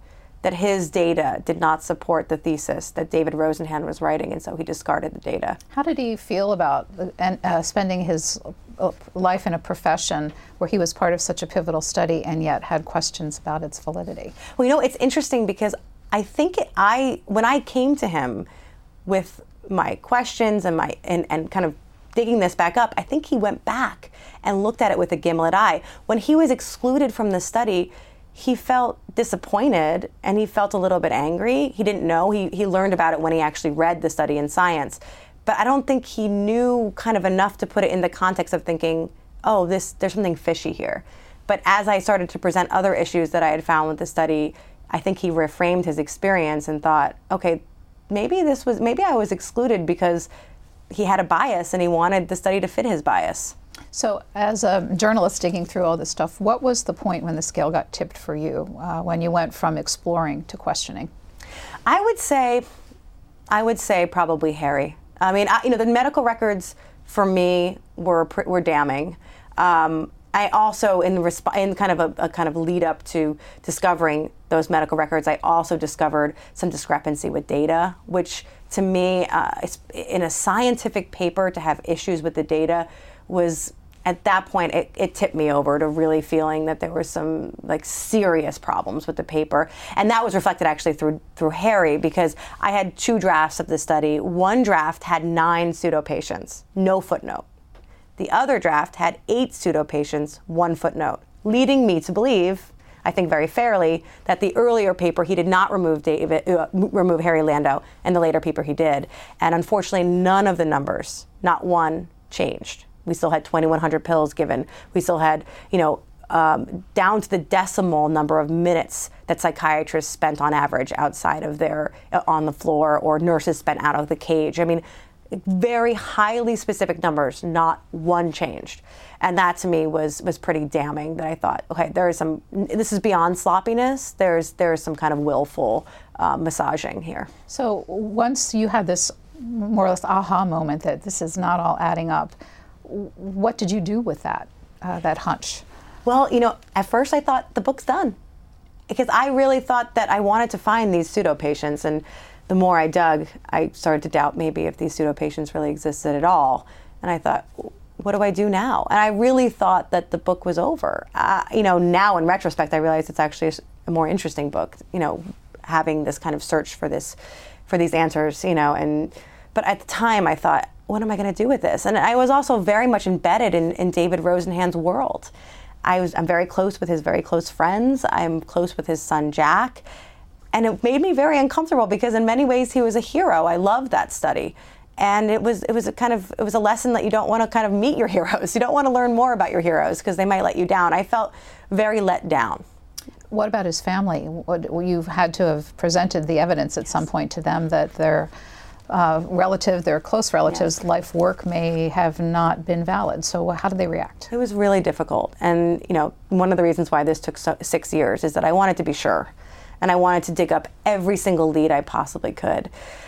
that his data did not support the thesis that David Rosenhan was writing, and so he discarded the data. How did he feel about uh, spending his life in a profession where he was part of such a pivotal study and yet had questions about its validity? Well, you know, it's interesting because I think it, I, when I came to him with my questions and my and, and kind of digging this back up, I think he went back and looked at it with a gimlet eye. When he was excluded from the study, he felt disappointed and he felt a little bit angry. He didn't know. He, he learned about it when he actually read the study in Science. But I don't think he knew kind of enough to put it in the context of thinking, oh, this there's something fishy here. But as I started to present other issues that I had found with the study, I think he reframed his experience and thought, okay, maybe this was maybe I was excluded because he had a bias and he wanted the study to fit his bias. So as a journalist digging through all this stuff, what was the point when the scale got tipped for you, uh, when you went from exploring to questioning? I would say, I would say probably Harry. I mean, I, you know, the medical records for me were were damning. Um, I also, in, resp- in kind of a, a kind of lead up to discovering those medical records, I also discovered some discrepancy with data, which to me, uh, in a scientific paper, to have issues with the data was, at that point, it, it tipped me over to really feeling that there were some like serious problems with the paper. And that was reflected actually through through Harry, because I had two drafts of the study. One draft had nine pseudo patients, no footnote. The other draft had eight pseudo patients, one footnote, leading me to believe, I think very fairly, that the earlier paper he did not remove David, uh, remove Harry Lando, and the later paper he did. And unfortunately, none of the numbers, not one, changed. We still had twenty-one hundred pills given. We still had, you know, um, down to the decimal number of minutes that psychiatrists spent on average outside of their, uh, on the floor, or nurses spent out of the cage. I mean, very highly specific numbers, not one changed. And that to me was was pretty damning, that I thought, okay, there is some, this is beyond sloppiness. There's there's some kind of willful uh, massaging here. So once you had this more or less aha moment that this is not all adding up, what did you do with that, uh, that hunch? Well, you know, at first I thought the book's done, because I really thought that I wanted to find these pseudo patients, and the more I dug, I started to doubt maybe if these pseudo patients really existed at all. And I thought, what do I do now? And I really thought that the book was over. Uh, you know, now in retrospect, I realize it's actually a more interesting book, you know, having this kind of search for this, for these answers, you know, and, but at the time I thought, what am I going to do with this? And I was also very much embedded in, in David Rosenhan's world. I was, I'm very close with his very close friends. I'm close with his son, Jack. And it made me very uncomfortable, because in many ways he was a hero. I loved that study. And it was it was a kind of it was a lesson that you don't want to kind of meet your heroes. You don't want to learn more about your heroes, because they might let you down. I felt very let down. What about his family? What, you've had to have presented the evidence at some point to them that their uh, relative, their close relatives' yes. life work may have not been valid. So how did they react? It was really difficult. And you know, one of the reasons why this took so, six years is that I wanted to be sure. And I wanted to dig up every single lead I possibly could.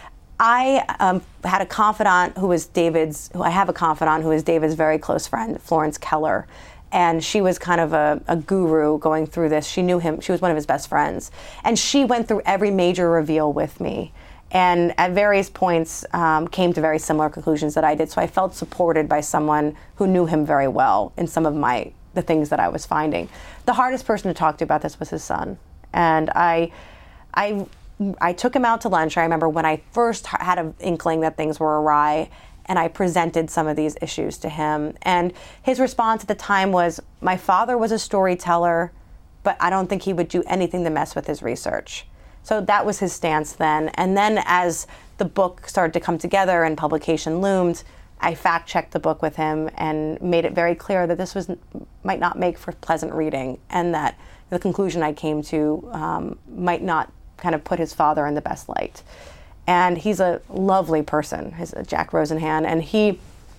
I um, had a confidant who was David's, who I have a confidant who is David's very close friend, Florence Keller. And she was kind of a, a guru going through this. She knew him, she was one of his best friends. And she went through every major reveal with me. And at various points um, came to very similar conclusions that I did. So I felt supported by someone who knew him very well in some of my, the things that I was finding. The hardest person to talk to about this was his son. And I, I, I took him out to lunch. I remember when I first had an inkling that things were awry, and I presented some of these issues to him. And his response at the time was, my father was a storyteller, but I don't think he would do anything to mess with his research. So that was his stance then. And then as the book started to come together and publication loomed, I fact-checked the book with him and made it very clear that this was might not make for pleasant reading, and that the conclusion I came to um, might not kind of put his father in the best light. And he's a lovely person, he's a Jack Rosenhan, and he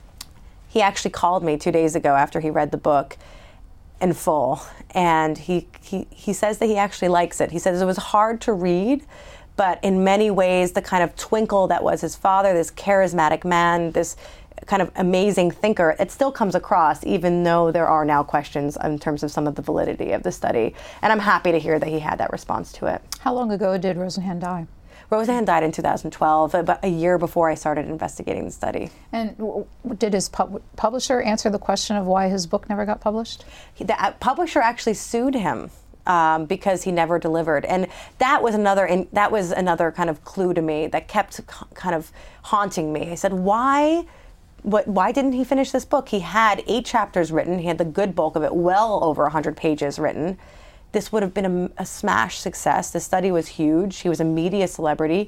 he actually called me two days ago after he read the book in full, and he he he says that he actually likes it. He says it was hard to read, but in many ways the kind of twinkle that was his father, this charismatic man, this kind of amazing thinker, it still comes across, even though there are now questions in terms of some of the validity of the study. And I'm happy to hear that he had that response to it. How long ago did Rosenhan die? Rosenhan died in two thousand twelve, about a year before I started investigating the study. And w- did his pub- publisher answer the question of why his book never got published? He, the uh, publisher actually sued him um, because he never delivered, and that was another. In, that was another kind of clue to me that kept c- kind of haunting me. I said, why? What, why didn't he finish this book? He had eight chapters written. He had the good bulk of it, well over one hundred pages written. This would have been a, a smash success. The study was huge. He was a media celebrity.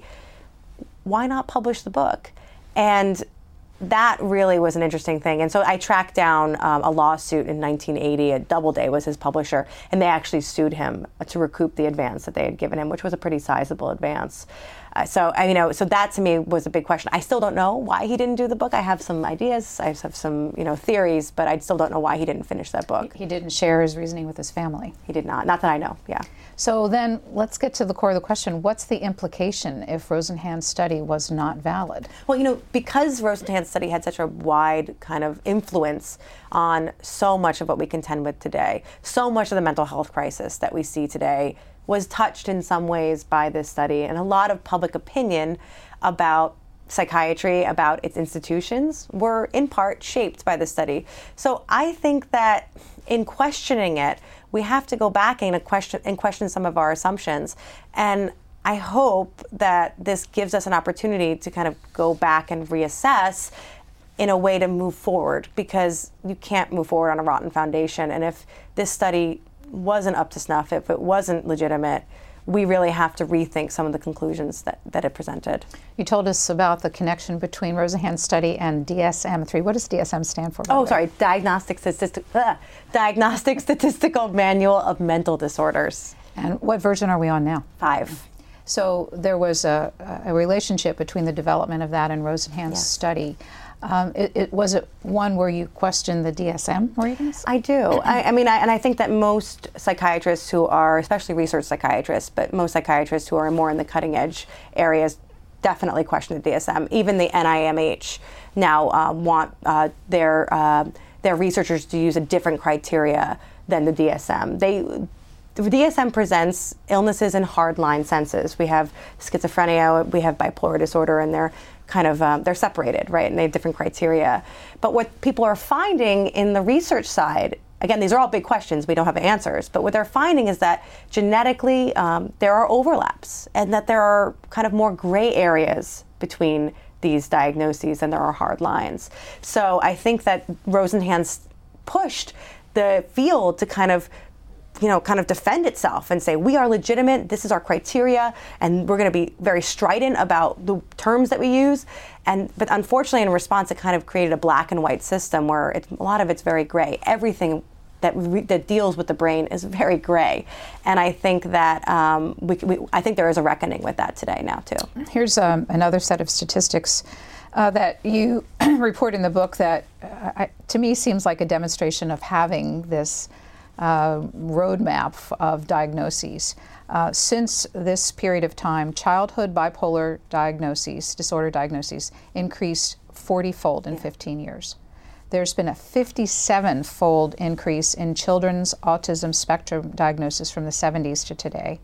Why not publish the book? And that really was an interesting thing. And so I tracked down um, a lawsuit in nineteen eighty. At Doubleday was his publisher, and they actually sued him to recoup the advance that they had given him, which was a pretty sizable advance. Uh, so, I, you know, so that to me was a big question. I still don't know why he didn't do the book. I have some ideas. I have some, you know, theories, but I still don't know why he didn't finish that book. He didn't share his reasoning with his family. He did not. Not that I know. Yeah. So then let's get to the core of the question. What's the implication if Rosenhan's study was not valid? Well, you know, because Rosenhan's study had such a wide kind of influence on so much of what we contend with today, so much of the mental health crisis that we see today was touched in some ways by this study, and a lot of public opinion about psychiatry, about its institutions, were in part shaped by this study. So I think that in questioning it, we have to go back and question and question some of our assumptions. And I hope that this gives us an opportunity to kind of go back and reassess in a way to move forward, because you can't move forward on a rotten foundation. And if this study wasn't up to snuff, if it wasn't legitimate, we really have to rethink some of the conclusions that, that it presented. You told us about the connection between Rosenhan's study and D S M three. What does D S M stand for? Oh, sorry, Diagnostic, Statistic, uh, Diagnostic Statistical Manual of Mental Disorders. And what version are we on now? Five. So there was a, a relationship between the development of that and Rosenhan's yes. study. Um, it, it was it one where you questioned the D S M readings? I do. I, I mean, I, and I think that most psychiatrists who are, especially research psychiatrists, but most psychiatrists who are more in the cutting edge areas, definitely question the D S M. Even the N I M H now uh, want uh, their uh, their researchers to use a different criteria than the D S M. They The D S M presents illnesses in hardline senses. We have schizophrenia, we have bipolar disorder, and they're kind of, um, they're separated, right? And they have different criteria. But what people are finding in the research side, again, these are all big questions, we don't have answers, but what they're finding is that genetically um, there are overlaps, and that there are kind of more gray areas between these diagnoses than there are hard lines. So I think that Rosenhan's pushed the field to kind of you know, kind of defend itself and say, we are legitimate, this is our criteria, and we're going to be very strident about the terms that we use. And but unfortunately, in response, it kind of created a black and white system where it, a lot of it's very gray. Everything that re, that deals with the brain is very gray. And I think that um, we, we, I think there is a reckoning with that today now, too. Here's um, another set of statistics uh, that you report in the book that, uh, I, to me, seems like a demonstration of having this Uh, roadmap of diagnoses. Uh, since this period of time, childhood bipolar diagnoses, disorder diagnoses, increased forty-fold in fifteen years. There's been a fifty-seven-fold increase in children's autism spectrum diagnosis from the seventies to today.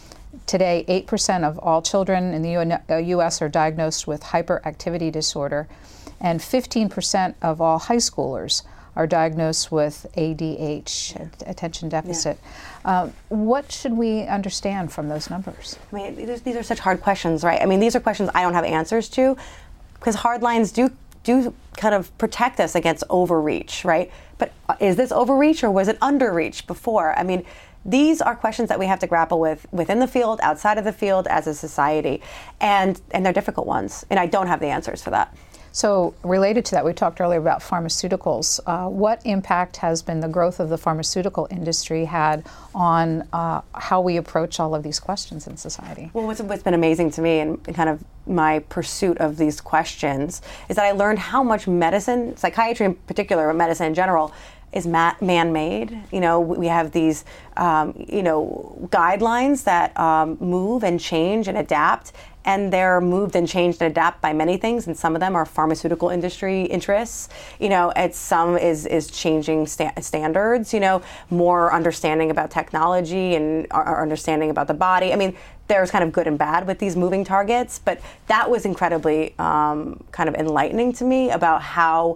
Today, eight percent of all children in the U S are diagnosed with hyperactivity disorder, and fifteen percent of all high schoolers are diagnosed with A D H, yeah. attention deficit. Yeah. Um, what should we understand from those numbers? I mean, these, these are such hard questions, right? I mean, these are questions I don't have answers to, because hard lines do do kind of protect us against overreach, right? But is this overreach or was it underreach before? I mean, these are questions that we have to grapple with within the field, outside of the field, as a society, and and they're difficult ones, and I don't have the answers for that. So related to that, we talked earlier about pharmaceuticals. Uh, what impact has been the growth of the pharmaceutical industry had on uh, how we approach all of these questions in society? Well, what's, what's been amazing to me and kind of my pursuit of these questions is that I learned how much medicine, psychiatry in particular, but medicine in general, is ma- man-made. You know, we have these, um, you know, guidelines that um, move and change and adapt, and they're moved and changed and adapt by many things, and some of them are pharmaceutical industry interests. You know, it's some is is changing sta- standards. You know, more understanding about technology and our, our understanding about the body. I mean, there's kind of good and bad with these moving targets, but that was incredibly um, kind of enlightening to me about how.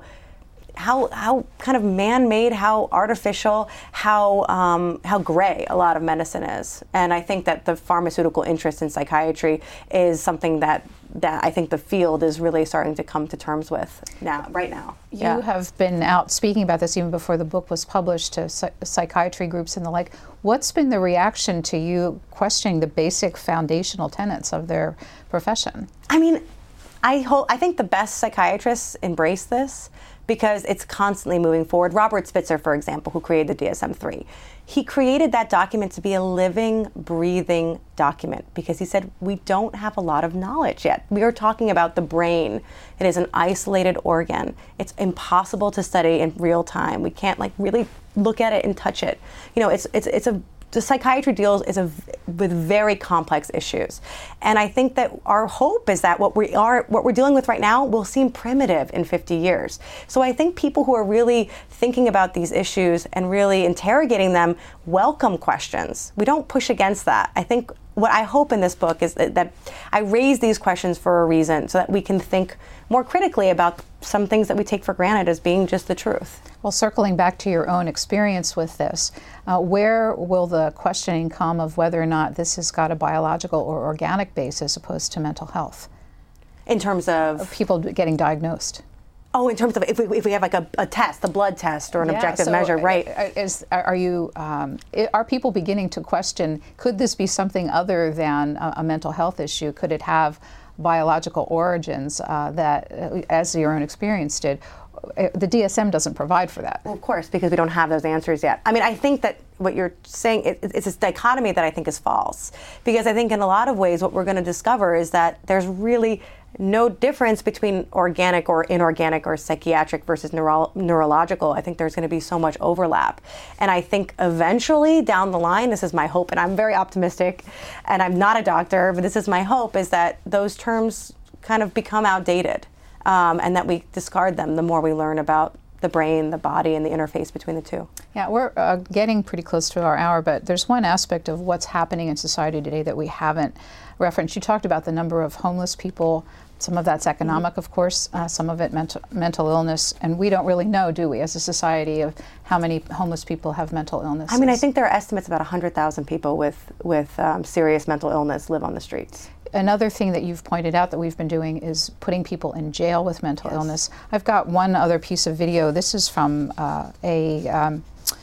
How how kind of man-made, how artificial, how um, how gray a lot of medicine is, and I think that the pharmaceutical interest in psychiatry is something that that I think the field is really starting to come to terms with now, right now. You yeah. have been out speaking about this even before the book was published to psych- psychiatry groups and the like. What's been the reaction to you questioning the basic foundational tenets of their profession? I mean, I hope I think the best psychiatrists embrace this, because it's constantly moving forward. Robert Spitzer, for example, who created the D S M three, he created that document to be a living, breathing document because he said, we don't have a lot of knowledge yet. We are talking about the brain. It is an isolated organ. It's impossible to study in real time. We can't like really look at it and touch it. You know, it's it's it's a The psychiatry deals is a, with very complex issues, and I think that our hope is that what we are, what we're dealing with right now, will seem primitive in fifty years. So I think people who are really thinking about these issues and really interrogating them welcome questions. We don't push against that. I think what I hope in this book is that, that I raise these questions for a reason, so that we can think more critically about some things that we take for granted as being just the truth. Well, circling back to your own experience with this, uh, where will the questioning come of whether or not this has got a biological or organic base as opposed to mental health? In terms of? Of people getting diagnosed. Oh, in terms of if we, if we have like a, a test, a blood test or an yeah, objective so measure, right? Is, are you, um, are people beginning to question, could this be something other than a, a mental health issue? Could it have biological origins uh, that, uh, as your own experience did? The D S M doesn't provide for that. Well, of course, because we don't have those answers yet. I mean, I think that what you're saying, it, it's this dichotomy that I think is false. Because I think in a lot of ways what we're going to discover is that there's really no difference between organic or inorganic or psychiatric versus neuro- neurological. I think there's going to be so much overlap. And I think eventually down the line, this is my hope, and I'm very optimistic, and I'm not a doctor, but this is my hope, is that those terms kind of become outdated. Um, and that we discard them the more we learn about the brain, the body, and the interface between the two. Yeah, we're uh, getting pretty close to our hour, but there's one aspect of what's happening in society today that we haven't referenced. You talked about the number of homeless people. Some of that's economic, mm-hmm. of course, uh, some of it mental, mental illness, and we don't really know, do we, as a society, of how many homeless people have mental illness? I mean, I think there are estimates about one hundred thousand people with, with um, serious mental illness live on the streets. Another thing that you've pointed out that we've been doing is putting people in jail with mental yes. illness. I've got one other piece of video. This is from uh, a um,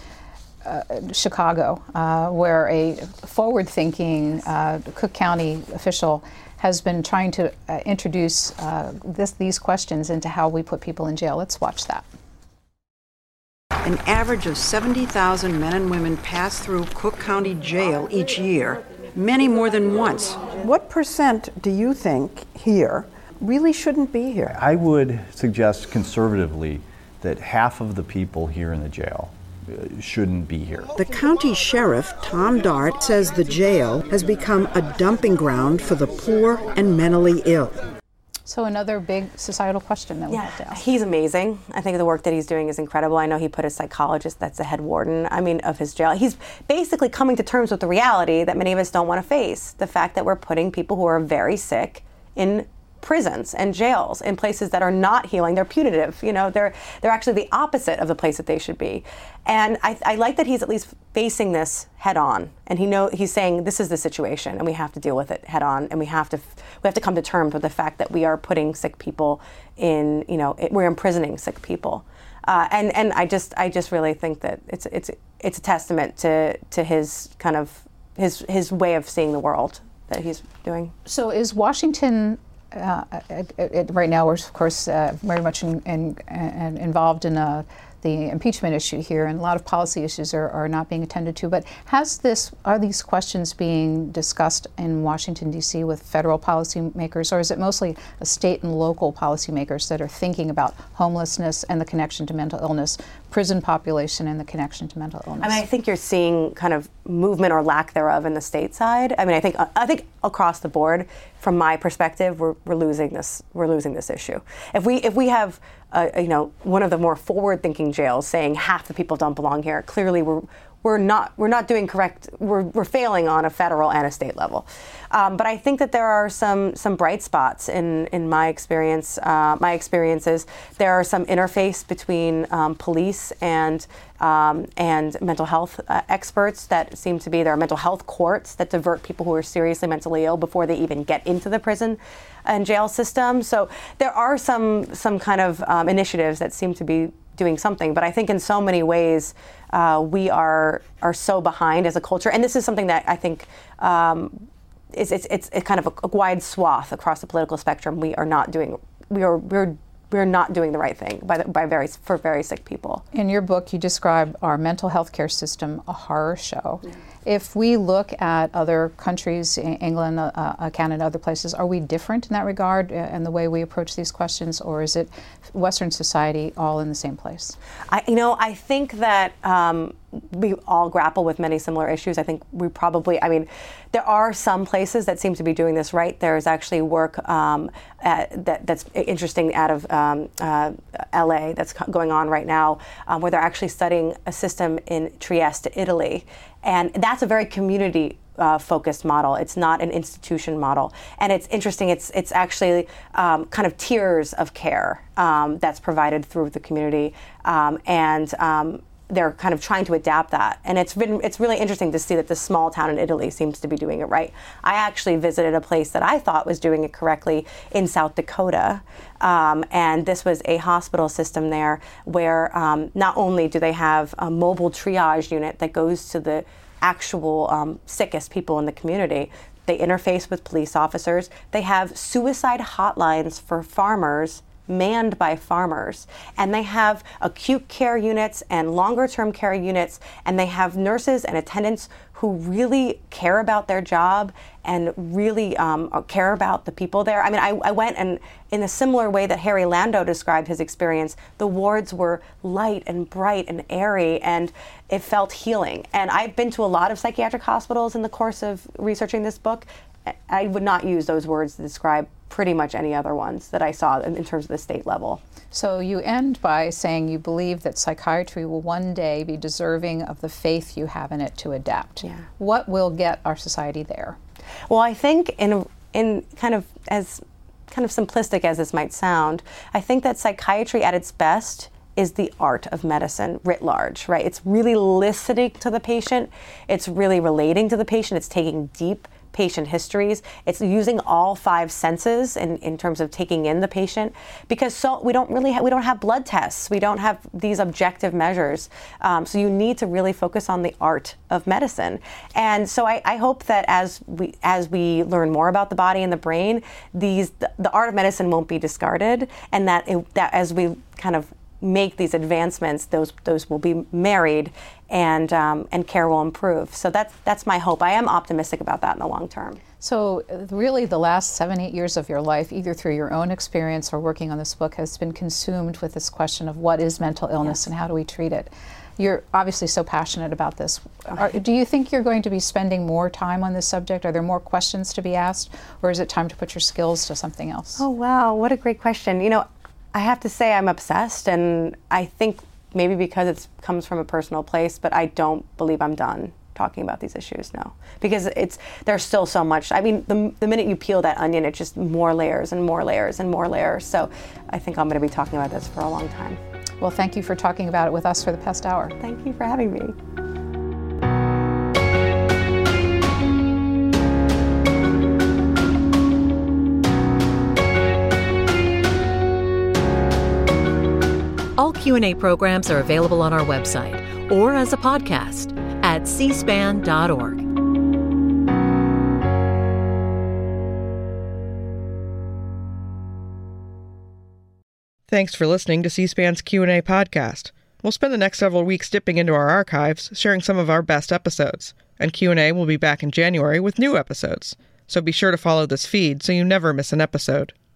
uh, Chicago, uh, where a forward-thinking uh, Cook County official has been trying to uh, introduce uh, this, these questions into how we put people in jail. Let's watch that. An average of seventy thousand men and women pass through Cook County Jail each year, many more than once. What percent do you think here really shouldn't be here? I would suggest conservatively that half of the people here in the jail uh, shouldn't be here. The county sheriff, Tom Dart, says the jail has become a dumping ground for the poor and mentally ill. So another big societal question that we yeah, have to ask. He's amazing. I think the work that he's doing is incredible. I know he put a psychologist that's the head warden, I mean, of his jail. He's basically coming to terms with the reality that many of us don't want to face. The fact that we're putting people who are very sick in prisons and jails, in places that are not healing. They're punitive. You know, they're they're actually the opposite of the place that they should be. And I, I like that he's at least facing this head on. And he know he's saying this is the situation, and we have to deal with it head on. And we have to we have to come to terms with the fact that we are putting sick people in. You know, it, we're imprisoning sick people. Uh, and and I just I just really think that it's it's it's a testament to to his kind of his his way of seeing the world that he's doing. So is Washington? Uh, it, it, right now, we're of course uh, very much in, in, in involved in uh, the impeachment issue here, and a lot of policy issues are, are not being attended to. But has this are these questions being discussed in Washington, D C with federal policymakers, or is it mostly a state and local policymakers that are thinking about homelessness and the connection to mental illness, prison population and the connection to mental illness? I mean, I think you're seeing kind of movement or lack thereof in the state side. I mean, I think I think across the board, from my perspective, we're, we're losing this we're losing this issue. If we if we have uh, you know one of the more forward-thinking jails saying half the people don't belong here, clearly we're we're not we're not doing correct. We're we're failing on a federal and a state level. Um, but I think that there are some some bright spots in in my experience. Uh, my experiences. There are some interface between um, police and um, and mental health uh, experts that seem to be there are mental health courts that divert people who are seriously mentally ill before they even get into the prison and jail system. So there are some some kind of um, initiatives that seem to be doing something, but I think in so many ways uh, we are are so behind as a culture, and this is something that I think um, is it's, it's it's kind of a, a wide swath across the political spectrum. We are not doing we are we're we're not doing the right thing by the, by very for very sick people. In your book, you describe our mental health care system a horror show. Yeah. If we look at other countries, England, uh, uh, Canada, other places, are we different in that regard uh, and the way we approach these questions, or is it Western society all in the same place? I, you know, I think that um, we all grapple with many similar issues. I think we probably, I mean, there are some places that seem to be doing this right. There's actually work um, at, that, that's interesting out of um, uh, L A that's going on right now, um, where they're actually studying a system in Trieste, Italy. And that's a very community uh, focused model. It's not an institution model. And it's interesting, it's it's actually um, kind of tiers of care um, that's provided through the community. Um, and um, they're kind of trying to adapt that. And it's been it's really interesting to see that this small town in Italy seems to be doing it right. I actually visited a place that I thought was doing it correctly in South Dakota. Um, and this was a hospital system there where um, not only do they have a mobile triage unit that goes to the actual um, sickest people in the community, they interface with police officers. They have suicide hotlines for farmers manned by farmers, and they have acute care units and longer term care units, and they have nurses and attendants who really care about their job and really um, care about the people there. I mean, I, I went, and in a similar way that Harry Lando described his experience, the wards were light and bright and airy, and it felt healing. And I've been to a lot of psychiatric hospitals in the course of researching this book. I would not use those words to describe pretty much any other ones that I saw in, in terms of the state level. So you end by saying you believe that psychiatry will one day be deserving of the faith you have in it to adapt. Yeah. What will get our society there? Well, I think in in kind of as kind of simplistic as this might sound, I think that psychiatry at its best is the art of medicine writ large, right? It's really listening to the patient. It's really relating to the patient. It's taking deep patient histories. It's using all five senses in, in terms of taking in the patient, because so we don't really ha- we don't have blood tests. We don't have these objective measures. Um, so you need to really focus on the art of medicine. And so I, I hope that as we as we learn more about the body and the brain, these the, the art of medicine won't be discarded, and that it, that as we kind of make these advancements, those those will be married, and um, and care will improve. So that's that's my hope. I am optimistic about that in the long term. So really the last seven, eight years of your life, either through your own experience or working on this book, has been consumed with this question of what is mental illness yes. and how do we treat it. You're obviously so passionate about this. Are, do you think you're going to be spending more time on this subject? Are there more questions to be asked, or is it time to put your skills to something else? Oh, wow, what a great question. You know, I have to say I'm obsessed, and I think maybe because it comes from a personal place, but I don't believe I'm done talking about these issues, no. Because it's there's still so much. I mean, the, the minute you peel that onion, it's just more layers and more layers and more layers. So I think I'm going to be talking about this for a long time. Well, thank you for talking about it with us for the past hour. Thank you for having me. All Q and A programs are available on our website or as a podcast at c span dot org. Thanks for listening to C-SPAN's Q and A podcast. We'll spend the next several weeks dipping into our archives, sharing some of our best episodes. And Q and A will be back in January with new episodes. So be sure to follow this feed so you never miss an episode.